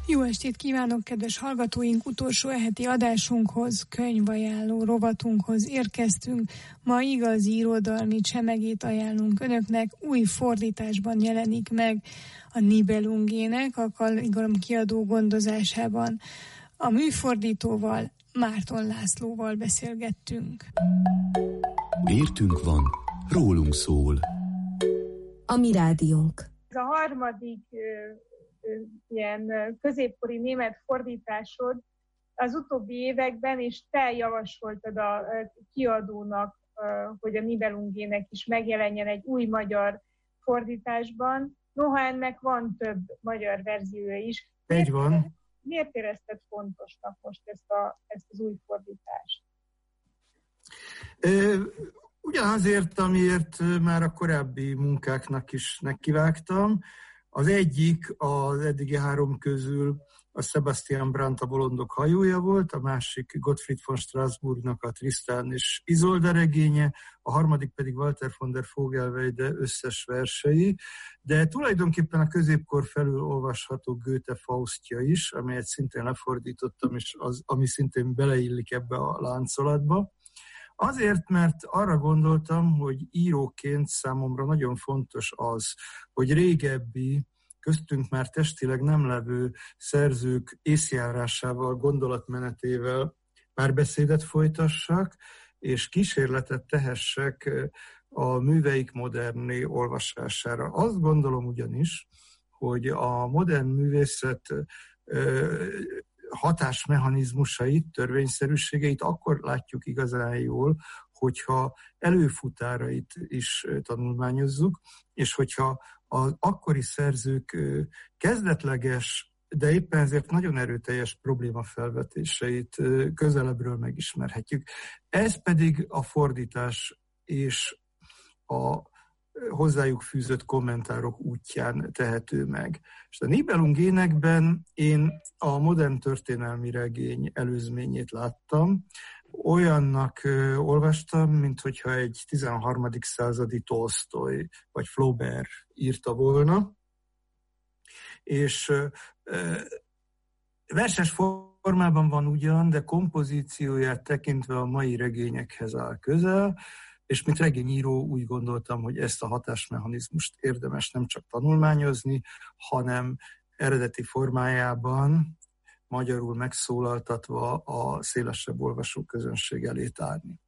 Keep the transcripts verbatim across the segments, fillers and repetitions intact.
Jó estét kívánok, kedves hallgatóink! Utolsó heti adásunkhoz, könyvajánló rovatunkhoz érkeztünk. Ma igazi irodalmi csemegét ajánlunk önöknek. Új fordításban jelenik meg a Nibelungének, a Kalligram kiadó gondozásában. A műfordítóval, Márton Lászlóval beszélgettünk. Értünk van, rólunk szól. A mi rádiónk. Ez a harmadik ilyen középkori német fordításod az utóbbi években, és te javasoltad a kiadónak, hogy a Nibelungének is megjelenjen egy új magyar fordításban. Noha ennek van több magyar verziója is. Így van. Miért érezted fontosnak most ezt, a, ezt az új fordítást? Ö, ugyanazért, amiért már a korábbi munkáknak is nekivágtam. Az egyik az eddigi három közül a Sebastian Brandt, a Bolondok hajója volt, a másik Gottfried von Strassburgnak a Tristan és Isolde regénye, a harmadik pedig Walter von der Vogelweide összes versei, de tulajdonképpen a középkor felül olvasható Goethe Faustja is, amelyet szintén lefordítottam, és az, ami szintén beleillik ebbe a láncolatba. Azért, mert arra gondoltam, hogy íróként számomra nagyon fontos az, hogy régebbi, köztünk már testileg nem levő szerzők észjárásával, gondolatmenetével párbeszédet folytassak, és kísérletet tehessek a műveik moderné olvasására. Azt gondolom ugyanis, hogy a modern művészet hatásmechanizmusait, törvényszerűségeit akkor látjuk igazán jól, hogyha előfutárait is tanulmányozzuk, és hogyha az akkori szerzők kezdetleges, de éppen ezért nagyon erőteljes problémafelvetéseit közelebbről megismerhetjük. Ez pedig a fordítás és a hozzájuk fűzött kommentárok útján tehető meg. És a Nibelungénekben én a modern történelmi regény előzményét láttam. Olyannak ö, olvastam, minthogyha egy tizenharmadik századi Tolsztoj vagy Flaubert írta volna. És ö, ö, verses formában van ugyan, de kompozícióját tekintve a mai regényekhez áll közel, és mint regényíró úgy gondoltam, hogy ezt a hatásmechanizmust érdemes nem csak tanulmányozni, hanem eredeti formájában, magyarul megszólaltatva a szélesebb olvasóközönség elé tárni.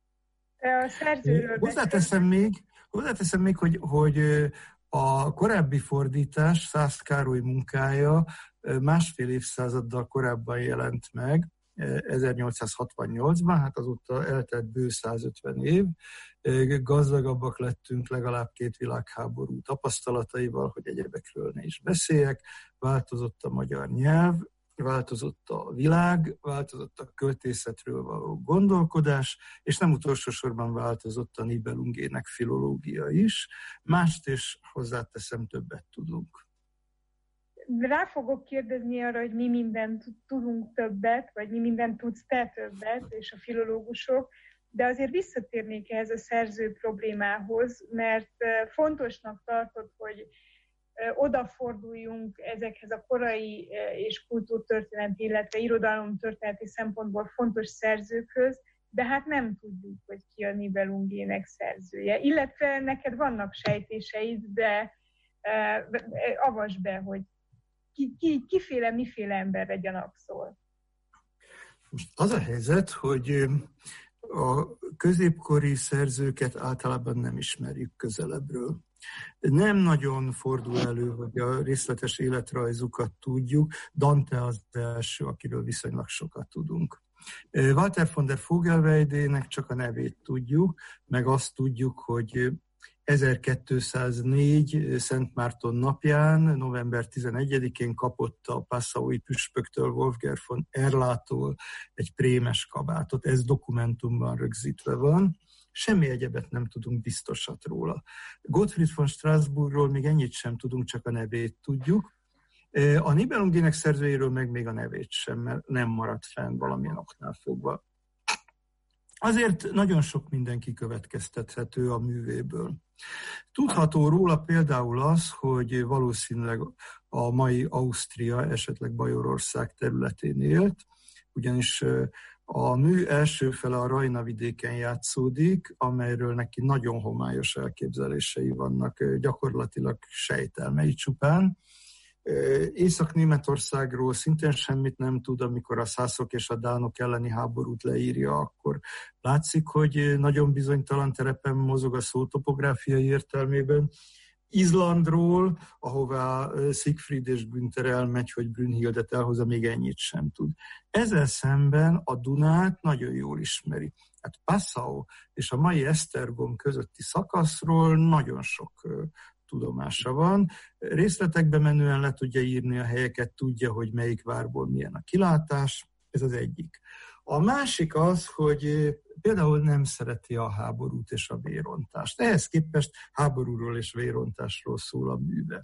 Hozzáteszem még, hozzáteszem még hogy, hogy a korábbi fordítás, Szász Károly munkája másfél évszázaddal korábban jelent meg, ezernyolcszázhatvannyolcban, hát azóta eltelt bő százötven év, gazdagabbak lettünk legalább két világháború tapasztalataival, hogy egyebekről ne is beszéljek, változott a magyar nyelv, változott a világ, változott a költészetről való gondolkodás, és nem utolsó sorban változott a Nibelungének filológia is. Mást is hozzáteszem, többet tudunk. Rá fogok kérdezni arra, hogy mi mindent tudunk többet, vagy mi mindent tudsz te többet, és a filológusok, de azért visszatérnék ehhez a szerző problémához, mert fontosnak tartod, hogy odaforduljunk ezekhez a korai és kultúrtörténeti, illetve irodalomtörténeti szempontból fontos szerzőkhöz, de hát nem tudjuk, hogy ki a Nibelungének szerzője. Illetve neked vannak sejtéseid, de avasd be, hogy Ki, ki, kiféle, miféle emberre gyanakszol? Most az a helyzet, hogy a középkori szerzőket általában nem ismerjük közelebbről. Nem nagyon fordul elő, hogy a részletes életrajzukat tudjuk. Dante az első, akiről viszonylag sokat tudunk. Walter von der Vogelweidének csak a nevét tudjuk, meg azt tudjuk, hogy ezerkétszáznégy Szent Márton napján, november tizenegyedikén kapott a passaui püspöktől, Wolfgang von Erlától egy prémes kabátot. Ez dokumentumban rögzítve van. Semmi egyebet nem tudunk biztosat róla. Gottfried von Strassburgról még ennyit sem tudunk, csak a nevét tudjuk. A Nibelungének szerzőjéről meg még a nevét sem, mert nem maradt fenn valamilyen oknál fogva. Azért nagyon sok mindenki következtethető a művéből. Tudható róla például az, hogy valószínűleg a mai Ausztria, esetleg Bajorország területén élt, ugyanis a mű első fele a Rajna vidéken játszódik, amelyről neki nagyon homályos elképzelései vannak, gyakorlatilag sejtelmei csupán. Észak-Németországról szintén semmit nem tud, amikor a szászok és a dánok elleni háborút leírja, akkor látszik, hogy nagyon bizonytalan terepen mozog a szó topográfiai értelmében. Izlandról, ahová Siegfried és Günther elmegy, hogy Brünnhildet elhozza, még ennyit sem tud. Ezzel szemben a Dunát nagyon jól ismeri. Hát Passau és a mai Esztergom közötti szakaszról nagyon sok tudomása van. Részletekbe menően le tudja írni a helyeket, tudja, hogy melyik várból milyen a kilátás. Ez az egyik. A másik az, hogy például nem szereti a háborút és a vérontást. Ehhez képest háborúról és vérontásról szól a műve.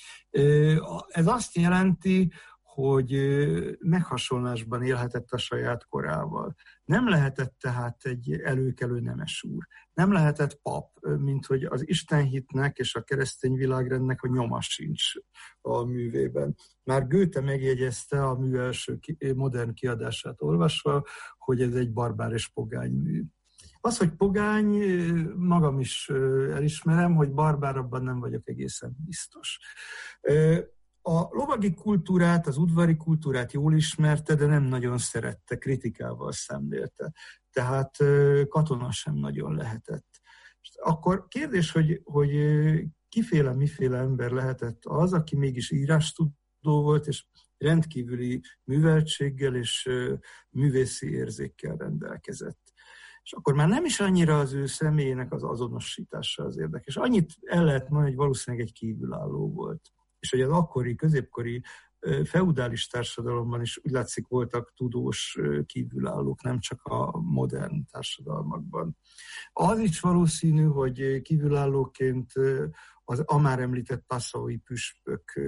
Ez azt jelenti, hogy meghasonlásban élhetett a saját korával. Nem lehetett tehát egy előkelő nemes úr. Nem lehetett pap, mint hogy az istenhitnek és a keresztény világrendnek a nyoma sincs a művében. Már Goethe megjegyezte a mű első modern kiadását olvasva, hogy ez egy barbár és pogány mű. Az, hogy pogány, magam is elismerem, hogy barbár, abban nem vagyok egészen biztos. A lovagi kultúrát, az udvari kultúrát jól ismerte, de nem nagyon szerette, kritikával szemlélte. Tehát katona sem nagyon lehetett. Akkor kérdés, hogy, hogy kiféle, miféle ember lehetett az, aki mégis írástudó volt, és rendkívüli műveltséggel és művészi érzékkel rendelkezett. És akkor már nem is annyira az ő személyének az azonosítása az érdekes. Annyit el lehet mondani, hogy valószínűleg egy kívülálló volt. És hogy az akkori, középkori feudális társadalomban is úgy látszik voltak tudós kívülállók, nem csak a modern társadalmakban. Az is valószínű, hogy kívülállóként az a már említett passaui püspök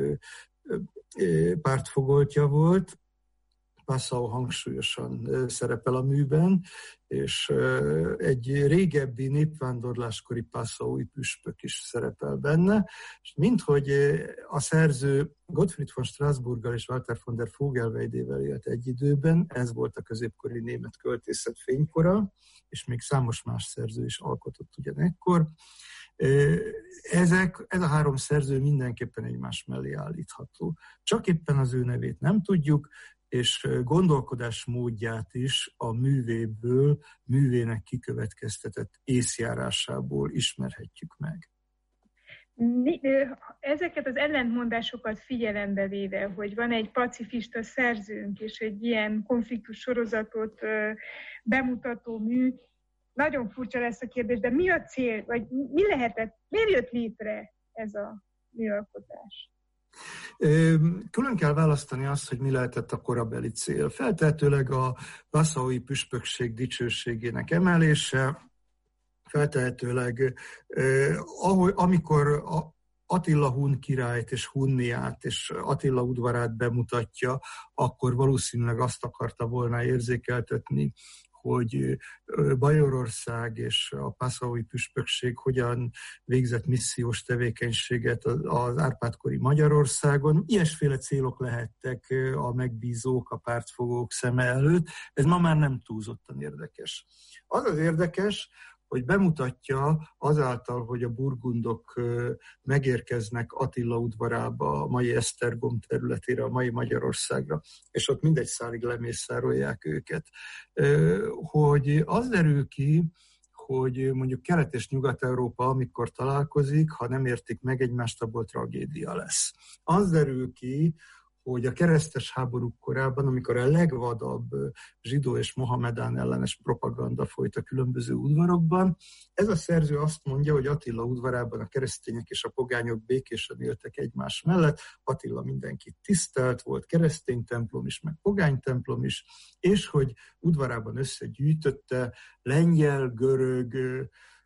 pártfogoltja volt. Passau hangsúlyosan szerepel a műben, és egy régebbi népvándorláskori passaui püspök is szerepel benne, és minthogy a szerző Gottfried von Strassburggal és Walter von der Vogelweidével élt egy időben, ez volt a középkori német költészet fénykora, és még számos más szerző is alkotott ugyanekkor. Ezek, ez a három szerző mindenképpen egymás mellé állítható. Csak éppen az ő nevét nem tudjuk, és gondolkodás módját is a művéből, művének kikövetkeztetett észjárásából ismerhetjük meg. Ezeket az ellentmondásokat figyelembe véve, hogy van egy pacifista szerzőnk, és egy ilyen konfliktus sorozatot bemutató mű, nagyon furcsa lesz a kérdés, de mi a cél, vagy mi lehetett, miért jött létre ez a műalkotás? Külön kell választani azt, hogy mi lehetett a korabeli cél. Feltehetőleg a passaui püspökség dicsőségének emelése, feltehetőleg ahogy, amikor Attila hun királyt és Hunniát és Attila udvarát bemutatja, akkor valószínűleg azt akarta volna érzékeltetni, hogy Bajorország és a passaui püspökség hogyan végzett missziós tevékenységet az Árpád-kori Magyarországon. Ilyesféle célok lehettek a megbízók, a pártfogók szeme előtt. Ez ma már nem túlzottan érdekes. Az az érdekes, hogy bemutatja azáltal, hogy a burgundok megérkeznek Attila udvarába, a mai Esztergom területére, a mai Magyarországra, és ott mindegy szálig lemészárolják őket, hogy az derül ki, hogy mondjuk Kelet- és Nyugat-Európa, amikor találkozik, ha nem értik meg egymást, abból tragédia lesz. Az derül ki, hogy a keresztes háborúk korában, amikor a legvadabb zsidó és mohamedán ellenes propaganda folyt a különböző udvarokban, ez a szerző azt mondja, hogy Attila udvarában a keresztények és a pogányok békésen éltek egymás mellett, Attila mindenkit tisztelt, volt keresztény templom is, meg pogány templom is, és hogy udvarában összegyűjtötte lengyel, görög,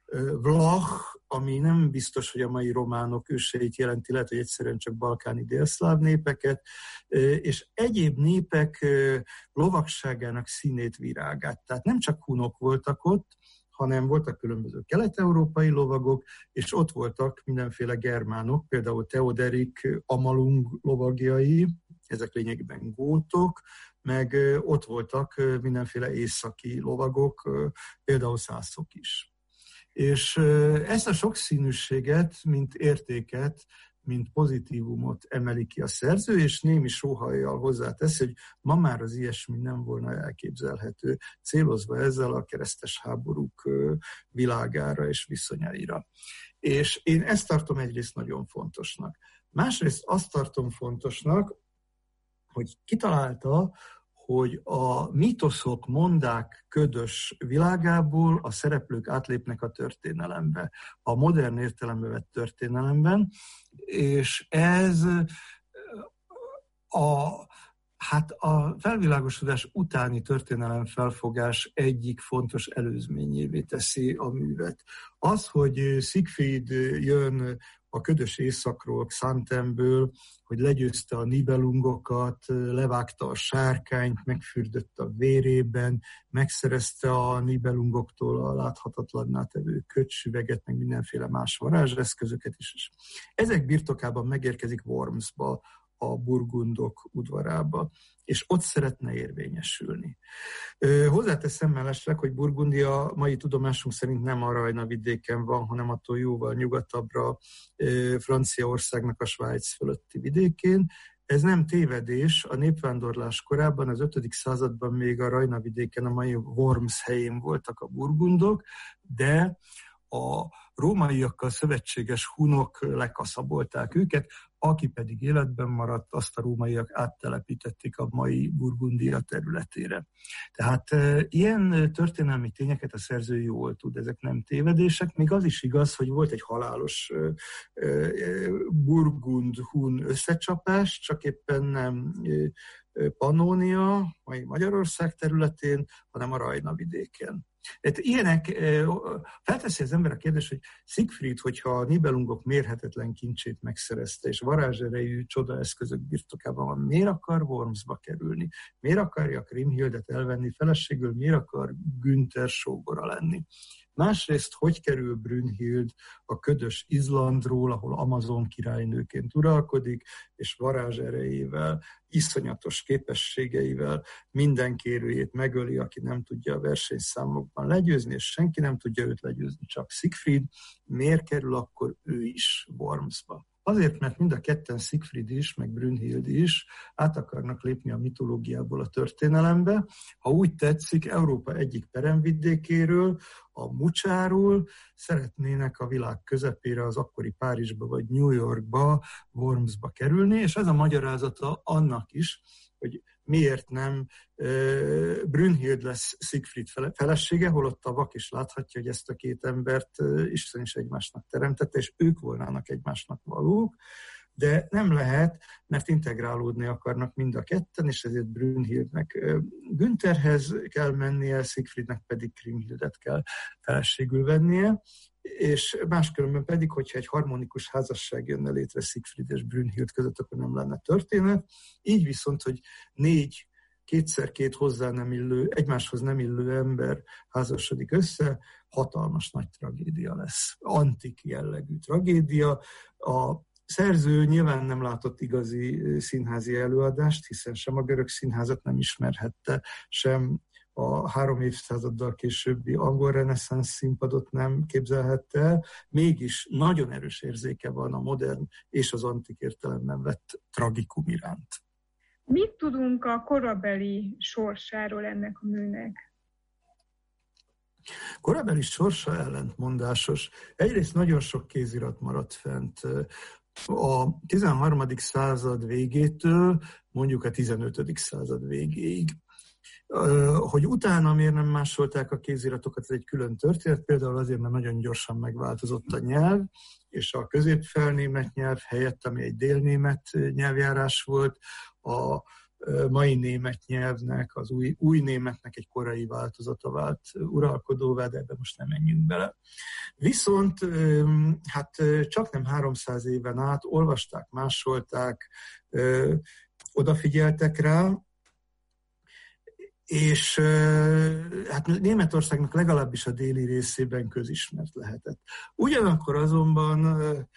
vlach, ami nem biztos, hogy a mai románok őseit jelenti, lehet, hogy egyszerűen csak balkáni délszláv népeket, és egyéb népek lovagságának színét, virágát. Tehát nem csak hunok voltak ott, hanem voltak különböző kelet-európai lovagok, és ott voltak mindenféle germánok, például Theoderik Amalung lovagjai, ezek lényegében gótok, meg ott voltak mindenféle északi lovagok, például szászok is. És ezt a sokszínűséget, mint értéket, mint pozitívumot emeli ki a szerző, és némi sóhajjal hozzátesz, hogy ma már az ilyesmi nem volna elképzelhető, célozva ezzel a keresztes háborúk világára és viszonyaira. És én ezt tartom egyrészt nagyon fontosnak. Másrészt azt tartom fontosnak, hogy kitalálta, hogy a mítoszok, mondák, ködös világából a szereplők átlépnek a történelembe, a modern értelembe vett történelemben, és ez a, hát a felvilágosodás utáni történelemfelfogás egyik fontos előzményévé teszi a művet. Az, hogy Siegfried jön a ködös északról, Xantemből, hogy legyőzte a nibelungokat, levágta a sárkányt, megfürdött a vérében, megszerezte a nibelungoktól a láthatatlanná tevő kötsüveget, meg mindenféle más varázseszközöket is. Ezek birtokában megérkezik Wormsba, a burgundok udvarába, és ott szeretne érvényesülni. Hozzáteszem mellesleg, hogy Burgundia mai tudomásunk szerint nem a Rajna vidéken van, hanem attól jóval nyugatabbra, Franciaországnak a Svájc fölötti vidékén. Ez nem tévedés, a népvándorlás korában, az ötödik században még a Rajna vidéken, a mai Worms helyén voltak a burgundok, de a rómaiakkal szövetséges hunok lekaszabolták őket, aki pedig életben maradt, azt a rómaiak áttelepítették a mai Burgundia területére. Tehát e, ilyen történelmi tényeket a szerző jól tud, ezek nem tévedések. Még az is igaz, hogy volt egy halálos e, e, burgund-hun összecsapás, csak éppen nem e, Pannónia, mai Magyarország területén, hanem a Rajna vidéken. Tehát ilyenek, felteszi az ember a kérdést, hogy Siegfried, hogyha a nibelungok mérhetetlen kincsét megszerezte, és varázserejű csodaeszközök birtokában van, miért akar Wormsba kerülni? Miért akarja Kriemhildet elvenni feleségül? Miért akar Günther sógora lenni? Másrészt, hogy kerül Brünnhild a ködös Izlandról, ahol Amazon királynőként uralkodik, és varázserejével, iszonyatos képességeivel minden kérőjét megöli, aki nem tudja a versenyszámokban legyőzni, és senki nem tudja őt legyőzni, csak Siegfried. Miért kerül akkor ő is Wormsba? Azért, mert mind a ketten, Siegfried is, meg Brünnhild is át akarnak lépni a mitológiából a történelembe. Ha úgy tetszik, Európa egyik peremvidékéről, a Mucsáról szeretnének a világ közepére, az akkori Párizsba vagy New Yorkba, Wormsba kerülni, és ez a magyarázata annak is, hogy miért nem uh, Brünnhild lesz Siegfried felesége, holott a vak is láthatja, hogy ezt a két embert uh, Isten is egymásnak teremtette, és ők volnának egymásnak valók, de nem lehet, mert integrálódni akarnak mind a ketten, és ezért Brünnhildnek uh, Güntherhez kell mennie, Siegfriednek pedig Kriemhildet kell feleségül vennie, és máskülönben pedig, hogyha egy harmonikus házasság jönne létre Siegfried és Brünnhild között, akkor nem lenne történet. Így viszont, hogy négy, kétszer két hozzá nem illő, egymáshoz nem illő ember házasodik össze, hatalmas nagy tragédia lesz. Antik jellegű tragédia. A szerző nyilván nem látott igazi színházi előadást, hiszen sem a görög színházat nem ismerhette, sem a három évszázaddal későbbi angol reneszánsz színpadot nem képzelhette el, mégis nagyon erős érzéke van a modern és az antik értelemben vett tragikum iránt. Mit tudunk a korabeli sorsáról ennek a műnek? Korabeli sorsa ellentmondásos. Egyrészt nagyon sok kézirat maradt fent. A tizenharmadik század végétől mondjuk a tizenötödik század végéig. Hogy utána miért nem másolták a kéziratokat, ez egy külön történet, például azért, mert nagyon gyorsan megváltozott a nyelv, és a középfelnémet nyelv helyett, ami egy délnémet nyelvjárás volt, a mai német nyelvnek, az új, új németnek egy korai változata vált uralkodóvá, de ebben most nem menjünk bele. Viszont hát csak nem háromszáz éven át olvasták, másolták, odafigyeltek rá, és hát Németországnak legalábbis a déli részében közismert lehetett. Ugyanakkor azonban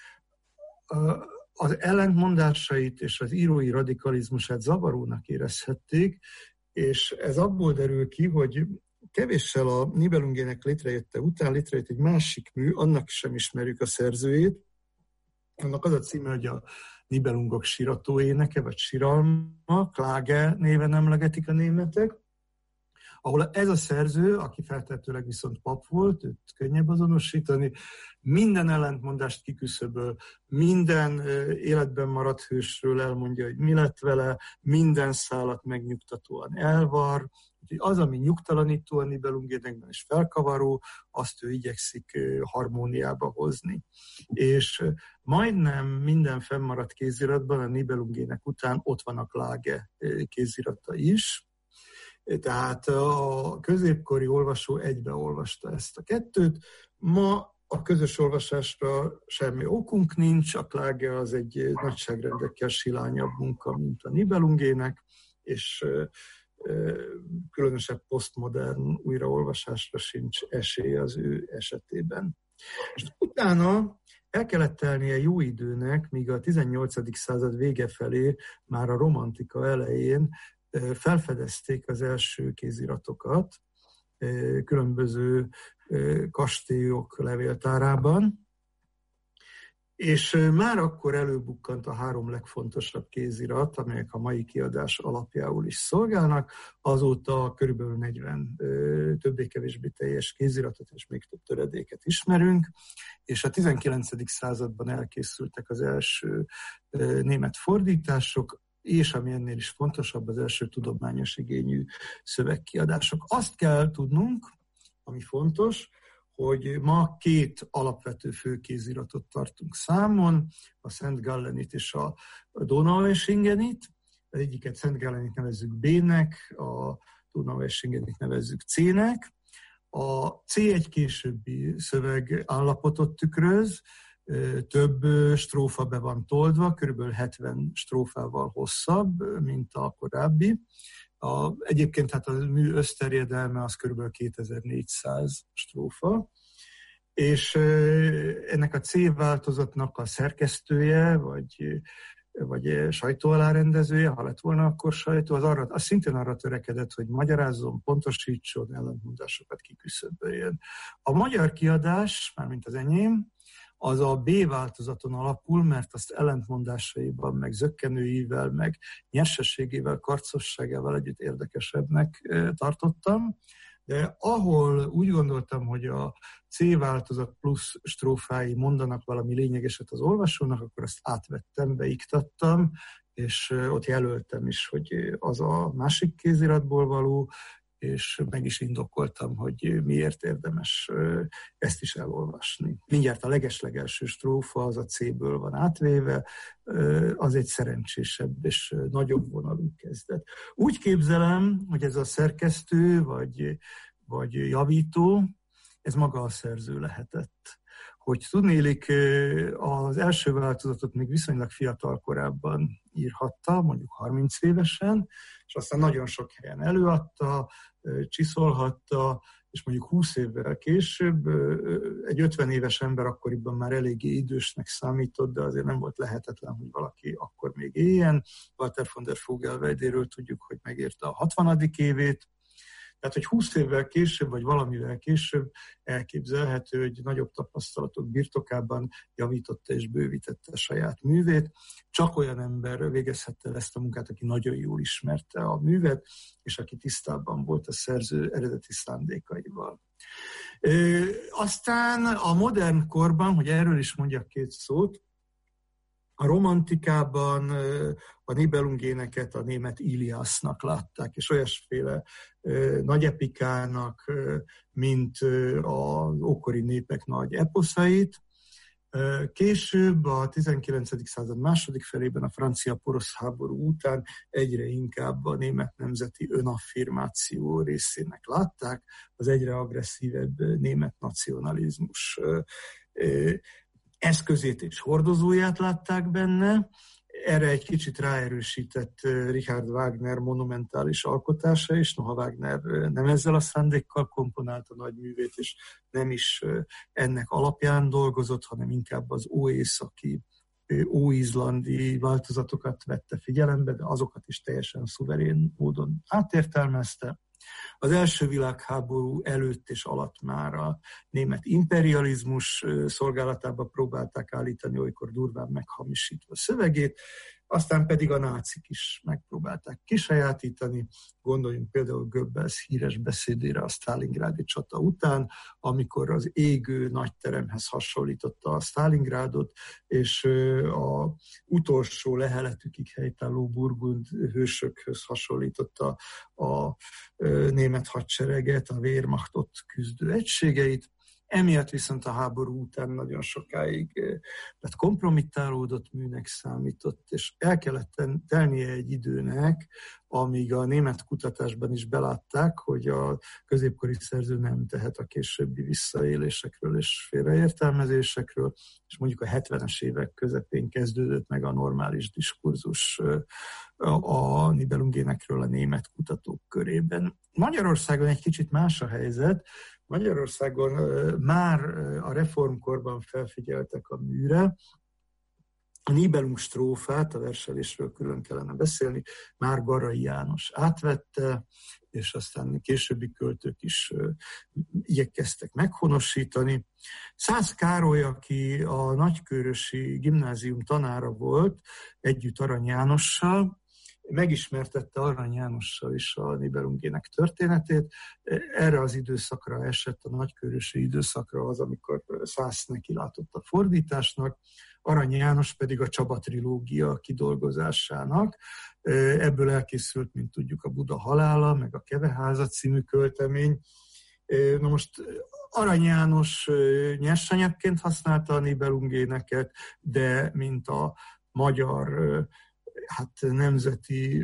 az ellentmondásait és az írói radikalizmusát zavarónak érezhették, és ez abból derül ki, hogy kevéssel a Nibelungének létrejötte után létrejött egy másik mű, annak sem ismerjük a szerzőjét. Annak az a címe, hogy a Nibelungok sírató éneke, vagy siralma, Klage néven emlegetik a németek, ahol ez a szerző, aki feltehetőleg viszont pap volt, őt könnyebb azonosítani, minden ellentmondást kiküszöböl, minden életben maradt hősről elmondja, hogy mi lett vele, minden szálat megnyugtatóan elvar, úgyhogy az, ami nyugtalanító a Nibelungénekben és felkavaró, azt ő igyekszik harmóniába hozni. És majdnem minden fennmaradt kéziratban a Nibelungének után ott van a Klage kézirata is, tehát a középkori olvasó egybeolvasta ezt a kettőt. Ma a közös olvasásra semmi okunk nincs, a Klage az egy nagyságrendekkel silányabb munka, mint a Nibelungének, és különösebb posztmodern újraolvasásra sincs esély az ő esetében. És utána el kellett telnie jó időnek, míg a tizennyolcadik század vége felé, már a romantika elején felfedezték az első kéziratokat különböző kastélyok levéltárában, és már akkor előbukkant a három legfontosabb kézirat, amelyek a mai kiadás alapjául is szolgálnak. Azóta körülbelül negyven többé-kevésbé teljes kéziratot és még több töredéket ismerünk, és a tizenkilencedik században elkészültek az első német fordítások, és ami ennél is fontosabb, az első tudományos igényű szövegkiadások. Azt kell tudnunk, ami fontos, hogy ma két alapvető főkéziratot tartunk számon, a Szent Gallenit és a Donaueschingenit. Az egyiket Szent Gallenit nevezzük B-nek, a Donaueschingenit nevezzük C-nek. A C egy későbbi szöveg állapotot tükröz, több strófa be van toldva, körülbelül hetven strófával hosszabb, mint a korábbi. A, egyébként hát a mű összterjedelme az körülbelül kétezer-négyszáz strófa, és ennek a C változatnak a szerkesztője, vagy, vagy sajtóalárendezője, ha lett volna akkor sajtó, az, arra, az szintén arra törekedett, hogy magyarázzon, pontosítson, ellentmondásokat kiküszöböljön. A magyar kiadás, mármint az enyém, az a B változaton alapul, mert azt ellentmondásaiban, meg zökkenőivel, meg nyersességével, karcosságával együtt érdekesebbnek tartottam, de ahol úgy gondoltam, hogy a C változat plusz strófái mondanak valami lényegeset az olvasónak, akkor azt átvettem, beiktattam, és ott jelöltem is, hogy az a másik kéziratból való, és meg is indokoltam, hogy miért érdemes ezt is elolvasni. Mindjárt a legeslegelső strófa, az a C-ből van átvéve, az egy szerencsésebb és nagyobb vonalú kezdet. Úgy képzelem, hogy ez a szerkesztő, vagy, vagy javító, ez maga a szerző lehetett. Hogy tudnélik, az első változatot még viszonylag fiatal korában írhatta, mondjuk harminc évesen, és aztán nagyon sok helyen előadta, csiszolhatta, és mondjuk húsz évvel később egy ötven éves ember akkoriban már eléggé idősnek számított, de azért nem volt lehetetlen, hogy valaki akkor még éljen. Walter von der Vogelweidéről tudjuk, hogy megérte a hatvanadik évét, tehát, hogy húsz évvel később, vagy valamivel később elképzelhető, hogy nagyobb tapasztalatok birtokában javította és bővítette a saját művét. Csak olyan ember végezhette ezt a munkát, aki nagyon jól ismerte a művet, és aki tisztában volt a szerző eredeti szándékaival. Ö, aztán a modern korban, hogy erről is mondjak két szót, a romantikában a Nibelungéneket a német Iliásznak látták, és olyasféle nagy epikának, mint az ókori népek nagy eposzait, Később, a tizenkilencedik század második felében, a francia-porosz háború után egyre inkább a német nemzeti önaffirmáció részének látták, az egyre agresszívebb német nacionalizmus eszközét és hordozóját látták benne. Erre egy kicsit ráerősített Richard Wagner monumentális alkotása is, noha Wagner nem ezzel a szándékkal komponálta nagy művét, és nem is ennek alapján dolgozott, hanem inkább az óészaki, óizlandi változatokat vette figyelembe, de azokat is teljesen szuverén módon átértelmezte. Az első világháború előtt és alatt már a német imperializmus szolgálatába próbálták állítani, olykor durván meghamisítva szövegét, aztán pedig a nácik is megpróbálták kisajátítani. Gondoljunk például Goebbels híres beszédére a sztálingrádi csata után, amikor az égő nagyteremhez hasonlította a Sztálingrádot, és a utolsó leheletükig helytálló burgund hősökhöz hasonlította a német hadsereget, a Wehrmachtot küzdő egységeit. Emiatt viszont a háború után nagyon sokáig lett kompromittálódott műnek számított, és el kellett telnie egy időnek, amíg a német kutatásban is belátták, hogy a középkori szerző nem tehet a későbbi visszaélésekről és félreértelmezésekről, és mondjuk a hetvenes évek közepén kezdődött meg a normális diskurzus a Nibelungénekről a német kutatók körében. Magyarországon egy kicsit más a helyzet. Magyarországon már a reformkorban felfigyeltek a műre. A Nibelung strófát, a verselésről külön kellene beszélni, már Garai János átvette, és aztán későbbi költők is igyekeztek meghonosítani. Szász Károly, aki a nagykőrösi gimnázium tanára volt, együtt Arany Jánossal, megismertette Arany Jánossal is a Nibelungének történetét. Erre az időszakra esett, a nagykőrösi időszakra az, amikor Szász neki látott a fordításnak, Arany János pedig a Csaba trilógia kidolgozásának. Ebből elkészült, mint tudjuk, a Buda halála, meg a Keveháza című költemény. Na most Arany János nyersanyagként használta a Nibelungéneket, de mint a magyar hát nemzeti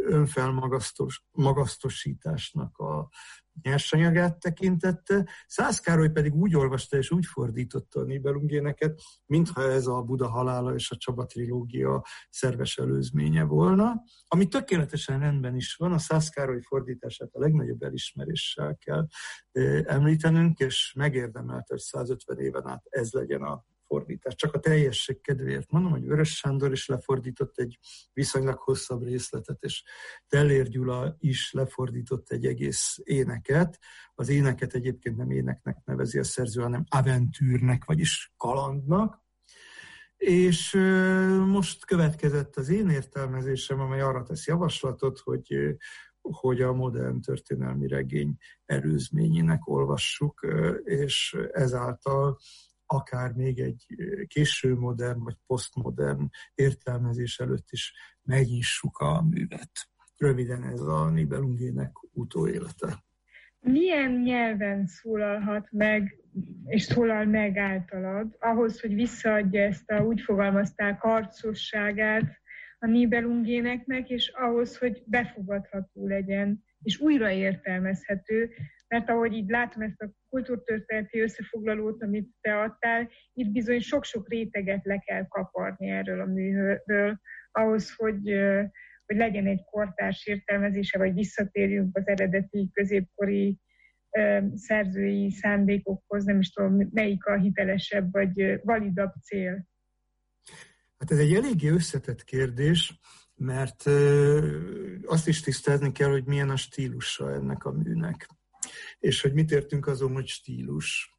önfelmagasztosításnak a nyersanyagát tekintette. Szász Károly pedig úgy olvasta és úgy fordította a Nibelungéneket, mintha ez a Buda halála és a Csaba trilógia szerves előzménye volna, ami tökéletesen rendben is van. A Szász Károly fordítását a legnagyobb elismeréssel kell említenünk, és megérdemelte, hogy százötven éven át ez legyen a fordítás. Csak a teljesség kedvéért mondom, hogy Vörös Sándor is lefordított egy viszonylag hosszabb részletet, és Tellér Gyula is lefordított egy egész éneket. Az éneket egyébként nem éneknek nevezi a szerző, hanem aventűrnek, vagyis kalandnak. És most következett az én értelmezésem, amely arra tesz javaslatot, hogy hogy a modern történelmi regény előzményének olvassuk, és ezáltal akár még egy késő modern vagy posztmodern értelmezés előtt is megnyissuk a művet. Röviden ez a Nibelungének utóélete. Milyen nyelven szólalhat meg, és szólal meg általad, ahhoz, hogy visszaadja ezt a, úgy fogalmazták, harcosságát a Nibelungéneknek, és ahhoz, hogy befogadható legyen, és újra értelmezhető, mert ahogy így látom ezt a kultúrtörténeti összefoglalót, amit te adtál, itt bizony sok-sok réteget le kell kaparni erről a műről, ahhoz, hogy, hogy legyen egy kortárs értelmezése, vagy visszatérjünk az eredeti középkori szerzői szándékokhoz, nem is tudom, melyik a hitelesebb, vagy validabb cél. Hát ez egy eléggé összetett kérdés, mert azt is tisztázni kell, hogy milyen a stílusa ennek a műnek. És hogy mit értünk azon, hogy stílus.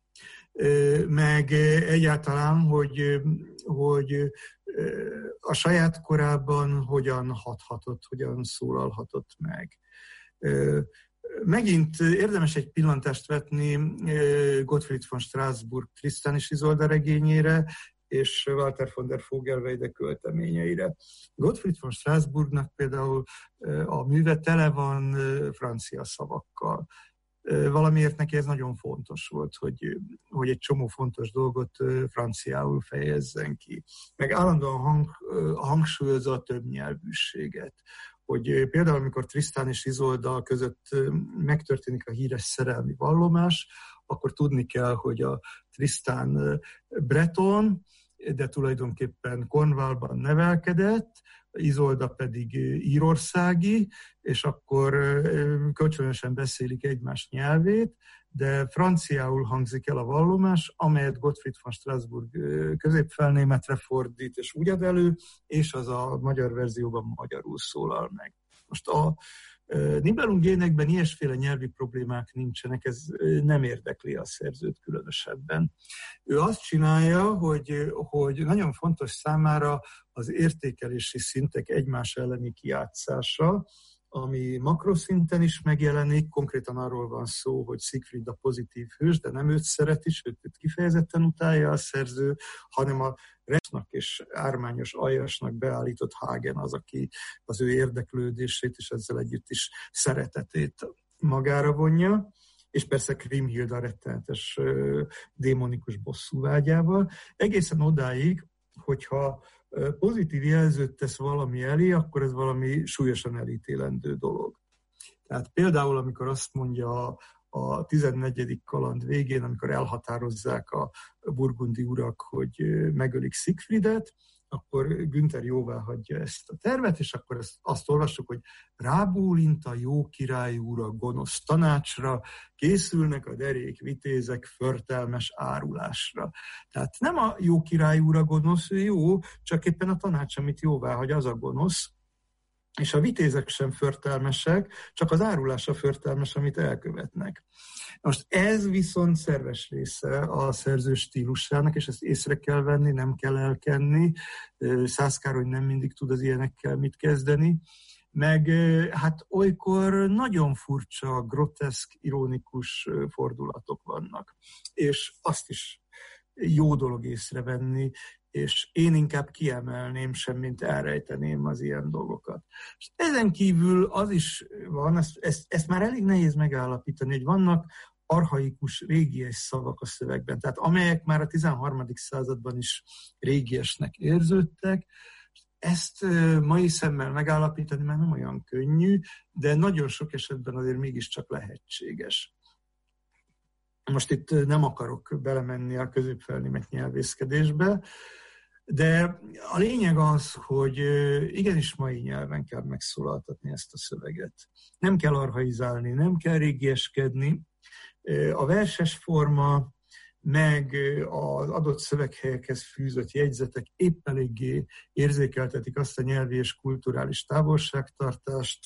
Meg egyáltalán, hogy, hogy a saját korában hogyan hathatott, hogyan szólalhatott meg. Megint érdemes egy pillantást vetni Gottfried von Strassburg Tristan és Isolde regényére, és Walter von der Vogelweide költeményeire. Gottfried von Strassburgnak például a műve tele van francia szavakkal. valamiért neki ez nagyon fontos volt, hogy, hogy egy csomó fontos dolgot franciául fejezzen ki. Meg állandóan hang, hangsúlyozza a többnyelvűséget. Hogy például, amikor Tristan és Isolda között megtörténik a híres szerelmi vallomás, akkor tudni kell, hogy a Tristan breton, de tulajdonképpen Cornwallban nevelkedett, Isolda pedig írországi, és akkor kölcsönösen beszélik egymás nyelvét, de franciául hangzik el a vallomás, amelyet Gottfried von Strassburg középfelnémetre fordít, és úgy ad elő, és az a magyar verzióban magyarul szólal meg. Most a Nibelungénekben ilyesféle nyelvi problémák nincsenek, ez nem érdekli a szerzőt különösebben. Ő azt csinálja, hogy, hogy nagyon fontos számára az értékelési szintek egymás elleni kijátszása, ami makroszinten is megjelenik, konkrétan arról van szó, hogy Siegfried a pozitív hős, de nem őt szereti, sőt őt kifejezetten utálja a szerző, hanem a Resnak és ármányos aljasnak beállított Hagen az, aki az ő érdeklődését és ezzel együtt is szeretetét magára vonja, és persze Kriemhild a rettenetes démonikus bosszúvágyával, egészen odáig, hogyha pozitív jelzőt tesz valami elé, akkor ez valami súlyosan elítélendő dolog. Tehát például, amikor azt mondja a tizennegyedik kaland végén, amikor elhatározzák a burgundi urak, hogy megölik Siegfriedet, akkor Günther jóvá hagyja ezt a tervet, és akkor ezt, azt olvassuk, hogy rábólint a jó király úr a gonosz tanácsra, készülnek a derék vitézek förtelmes árulásra. Tehát nem a jó király úr a gonosz, ő jó, csak éppen a tanács, amit jóvá hagy, az a gonosz, és a vitézek sem förtelmesek, csak az árulás a förtelmes, amit elkövetnek. Most ez viszont szerves része a szerző stílusának, és ezt észre kell venni, nem kell elkenni. Szász Károly nem mindig tud az ilyenekkel mit kezdeni. Meg hát olykor nagyon furcsa, groteszk, ironikus fordulatok vannak. És azt is jó dolog észrevenni, és én inkább kiemelném, semmint elrejteném az ilyen dolgokat. És ezen kívül az is van, ezt, ezt, ezt már elég nehéz megállapítani, hogy vannak archaikus, régies szavak a szövegben, tehát amelyek már a tizenharmadik században is régiesnek érződtek. Ezt mai szemmel megállapítani már nem olyan könnyű, de nagyon sok esetben azért mégiscsak lehetséges. Most itt nem akarok belemenni a középfelnémet nyelvészkedésbe, de a lényeg az, hogy igenis mai nyelven kell megszólaltatni ezt a szöveget. Nem kell archaizálni, nem kell régieskedni. A verses forma, meg az adott szöveghelyekhez fűzött jegyzetek épp eléggé érzékeltetik azt a nyelvi és kulturális távolságtartást,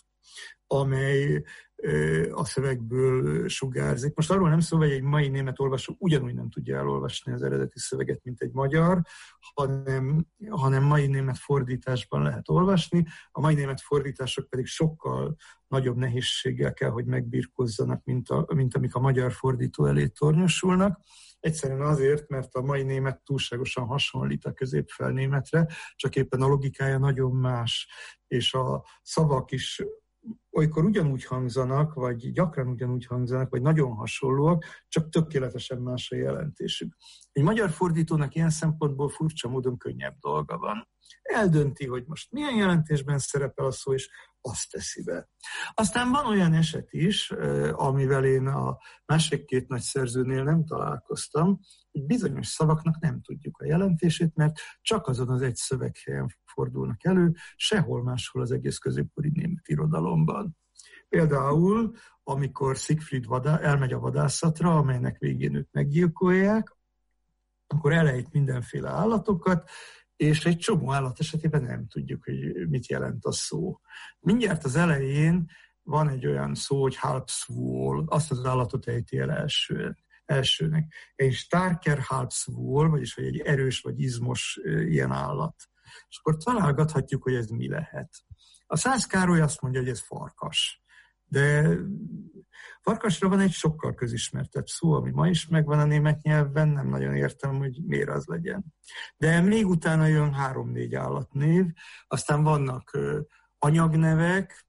amely a szövegből sugárzik. Most arról nem szó, hogy egy mai német olvasó ugyanúgy nem tudja elolvasni az eredeti szöveget, mint egy magyar, hanem, hanem mai német fordításban lehet olvasni. A mai német fordítások pedig sokkal nagyobb nehézséggel kell, hogy megbirkózzanak, mint, a, mint amik a magyar fordító elé tornyosulnak. Egyszerűen azért, mert a mai német túlságosan hasonlít a középfelnémetre, csak éppen a logikája nagyon más, és a szavak is olykor ugyanúgy hangzanak, vagy gyakran ugyanúgy hangzanak, vagy nagyon hasonlóak, csak tökéletesen más a jelentésük. Egy magyar fordítónak ilyen szempontból furcsa módon könnyebb dolga van. Eldönti, hogy most milyen jelentésben szerepel a szó, és azt teszi be. Aztán van olyan eset is, amivel én a másik két nagy szerzőnél nem találkoztam, hogy bizonyos szavaknak nem tudjuk a jelentését, mert csak azon az egy szöveghelyen fordulnak elő, sehol máshol az egész középkori német irodalomban. Például, amikor Siegfried vadá- elmegy a vadászatra, amelynek végén őt meggyilkolják, akkor elejt mindenféle állatokat, és egy csomó állat esetében nem tudjuk, hogy mit jelent a szó. Mindjárt az elején van egy olyan szó, hogy Halbswol, azt az állatot ejti el első, elsőnek. Egy starker Halbswol, vagyis hogy egy erős vagy izmos ilyen állat. És akkor találgathatjuk, hogy ez mi lehet. A Szász Károly azt mondja, hogy ez farkas. De farkasra van egy sokkal közismertebb szó, ami ma is megvan a német nyelvben, nem nagyon értem, hogy miért az legyen. De még utána jön három-négy állatnév, aztán vannak anyagnevek,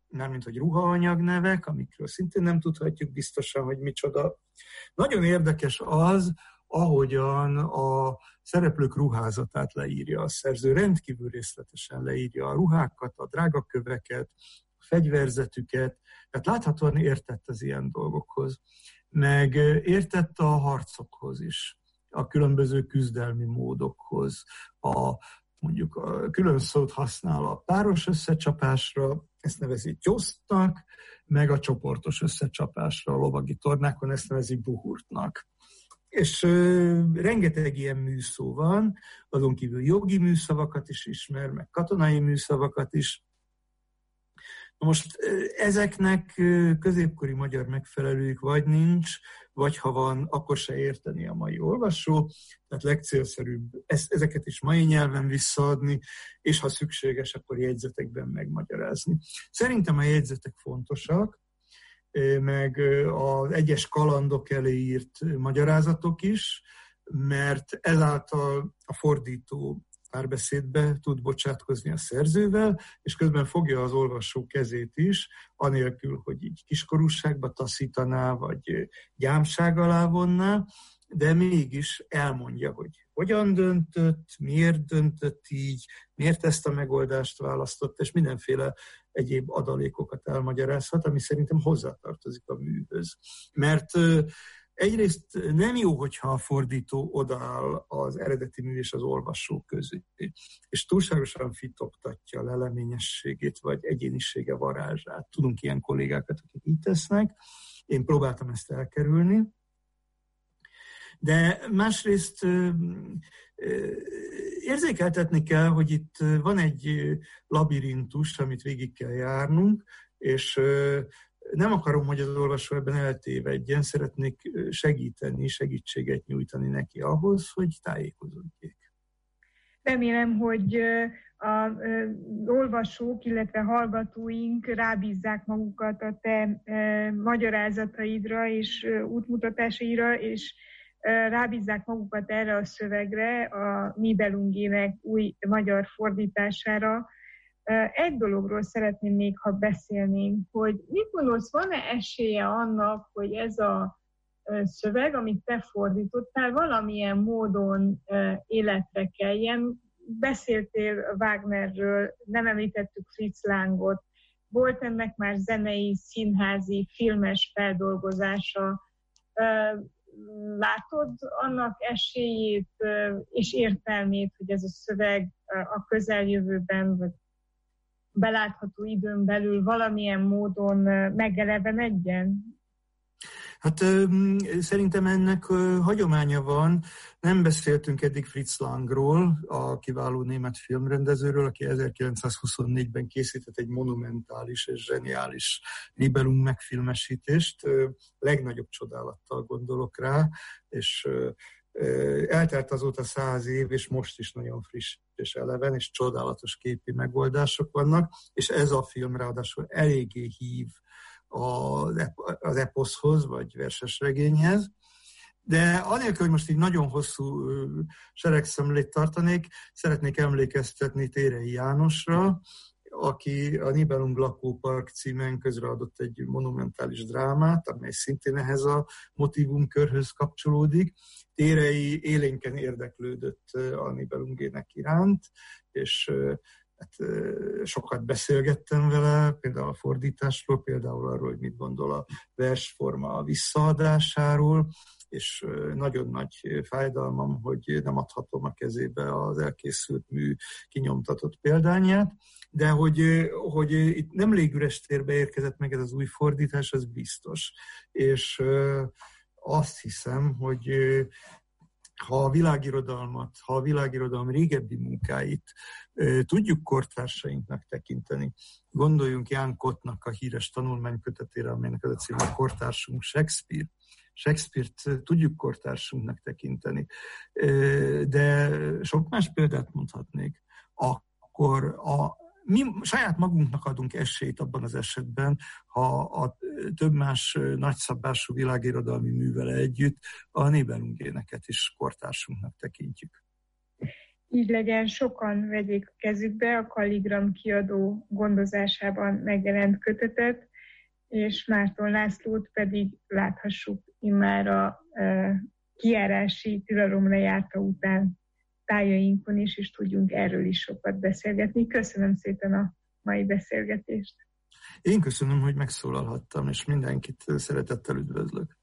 mármint hogy ruhaanyag nevek, amikről szintén nem tudhatjuk biztosan, hogy micsoda. Nagyon érdekes az, ahogyan a szereplők ruházatát leírja a szerző. Rendkívül részletesen leírja a ruhákat, a drágaköveket, a fegyverzetüket, tehát láthatóan értett az ilyen dolgokhoz. Meg értett a harcokhoz is, a különböző küzdelmi módokhoz, a, mondjuk a külön szót használ a páros összecsapásra, ezt nevezi gyosztnak, meg a csoportos összecsapásra a lovagi tornákon, ezt nevezi buhurtnak. És ö, rengeteg ilyen műszó van, azon kívül jogi műszavakat is ismer, meg katonai műszavakat is. Most ezeknek középkori magyar megfelelőjük vagy nincs, vagy ha van, akkor se érteni a mai olvasó, tehát legcélszerűbb ezeket is mai nyelven visszaadni, és ha szükséges, akkor jegyzetekben megmagyarázni. Szerintem a jegyzetek fontosak, meg az egyes kalandok elé írt magyarázatok is, mert ezáltal a fordító párbeszédbe tud bocsátkozni a szerzővel, és közben fogja az olvasó kezét is, anélkül, hogy így kiskorúságba taszítaná, vagy gyámság alá vonná, de mégis elmondja, hogy hogyan döntött, miért döntött így, miért ezt a megoldást választott, és mindenféle egyéb adalékokat elmagyarázhat, ami szerintem hozzátartozik a műhöz. Mert egyrészt nem jó, hogyha a fordító odaáll az eredeti mű és az olvasó közé, és túlságosan fitoktatja a leleményességét, vagy egyénisége varázsát. Tudunk ilyen kollégákat, akik így tesznek. Én próbáltam ezt elkerülni. De másrészt érzékeltetni kell, hogy itt van egy labirintus, amit végig kell járnunk, és nem akarom, hogy az olvasó ebben eltévedjen, szeretnék segíteni, segítséget nyújtani neki ahhoz, hogy tájékozódjék. Remélem, hogy az olvasók, illetve hallgatóink rábízzák magukat a te magyarázataidra és útmutatásaidra, és rábízzák magukat erre a szövegre, a Nibelungének új magyar fordítására. Egy dologról szeretném még, ha beszélnénk, hogy mit gondolsz, van-e esélye annak, hogy ez a szöveg, amit te fordítottál, valamilyen módon életre keljen? Beszéltél Wagnerről, nem említettük Fritz Langot, volt ennek már zenei, színházi, filmes feldolgozása. Látod annak esélyét és értelmét, hogy ez a szöveg a közeljövőben, vagy belátható időn belül valamilyen módon megelevenedjen? Hát szerintem ennek hagyománya van. Nem beszéltünk eddig Fritz Langról, a kiváló német filmrendezőről, aki ezerkilencszázhuszonnégyben készített egy monumentális és zseniális Nibelung megfilmesítést. Legnagyobb csodálattal gondolok rá, és eltelt azóta száz év, és most is nagyon friss és eleven, és csodálatos képi megoldások vannak, és ez a film ráadásul eléggé hív az eposzhoz, vagy versesregényhez. De anélkül, hogy most így nagyon hosszú seregszemlét tartanék, szeretnék emlékeztetni Térei Jánosra, aki a Nibelung lakópark címen közreadott egy monumentális drámát, amely szintén ehhez a motívumkörhöz kapcsolódik. Térei élénken érdeklődött a Nibelungének iránt, és hát, sokat beszélgettem vele, például a fordításról, például arról, hogy mit gondol a versforma a visszaadásáról, és nagyon nagy fájdalmam, hogy nem adhatom a kezébe az elkészült mű kinyomtatott példányát, de hogy, hogy itt nem légüres térbe érkezett meg ez az új fordítás, az biztos. És azt hiszem, hogy ha a világirodalmat, ha a világirodalom régebbi munkáit e, tudjuk kortársainknak tekinteni, gondoljunk Ján Kottnak a híres tanulmánykötetére, amelynek az a címe a Kortársunk Shakespeare. Shakespeare-t tudjuk kortársunknak tekinteni, e, de sok más példát mondhatnék. Akkor a mi saját magunknak adunk esélyt abban az esetben, ha a több más nagyszabású világirodalmi művele együtt a Nibelungéneket is kortársunknak tekintjük. így legyen, sokan vegyék a kezükbe a Kalligram kiadó gondozásában megjelent kötetet, és Márton Lászlót pedig láthassuk immár a e, kijárási tilalom lejárta után tájainkon is, és tudjunk erről is sokat beszélgetni. Köszönöm szépen a mai beszélgetést. Én köszönöm, hogy megszólalhattam, és mindenkit szeretettel üdvözlök.